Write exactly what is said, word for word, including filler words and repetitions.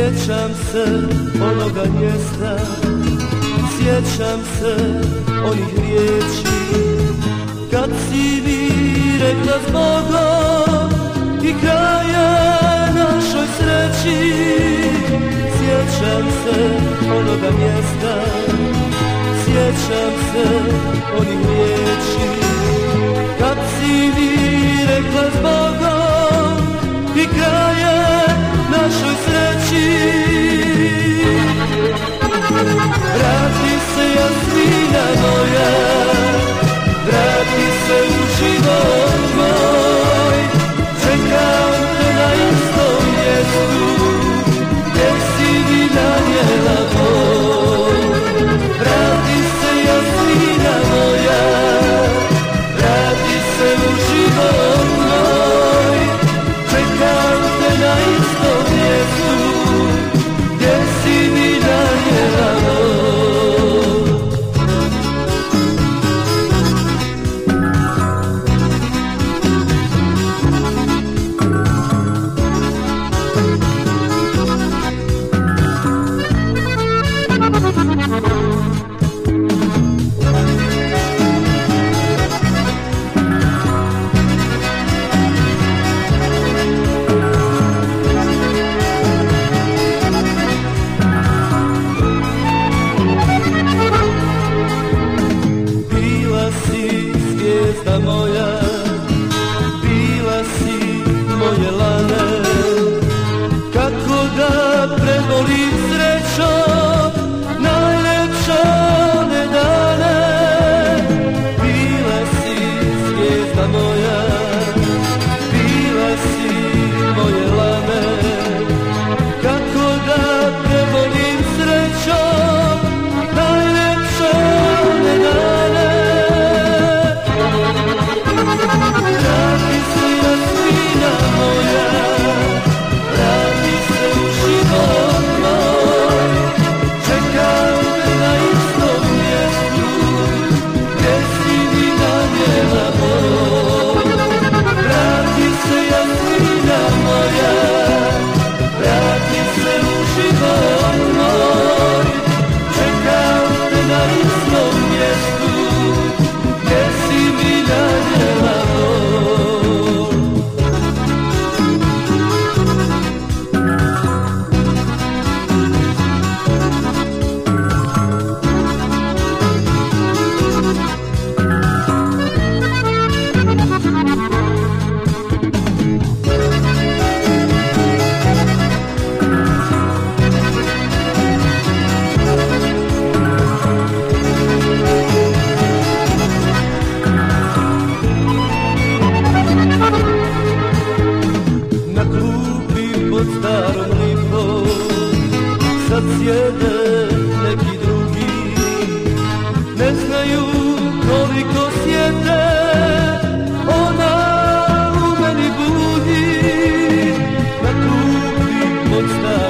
Sjećam se onoga mjesta, sjećam se onih riječi, kad si mi rekla zbogom i kraja našoj sreći. Sjećam se onoga mjesta, sjećam se onih riječi, kad si mi rekla zbogom i kraja našoj sreći. Vrati se Jasmina moja, vrati se u život moj, čekam te na istom mjestu gdje si mi nanijela bol. Vrati se Jasmina moja, vrati se u život moj, čekam te na istom mjestu gdje si mi nanijela bol. Zvijezda moja, bila si moje lane, kako da prebolim srećo najljepše one dane. Bila si zvijezda moja, bila si moje lane, kako da prebolim srećo najljepše one dane. Vrati se Jasmina moja, vrati se u život moj, čekam te na istom mjestu gdje si mi nanijela bol. Vrati se Jasmina moja, vrati se u život moj, čekam te na istom mjestu gdje si mi nanijela bol. Pod starom lipom sad sjede neki drugi, ne znaju koliko sjete ona u meni budi. Na klupi pod starom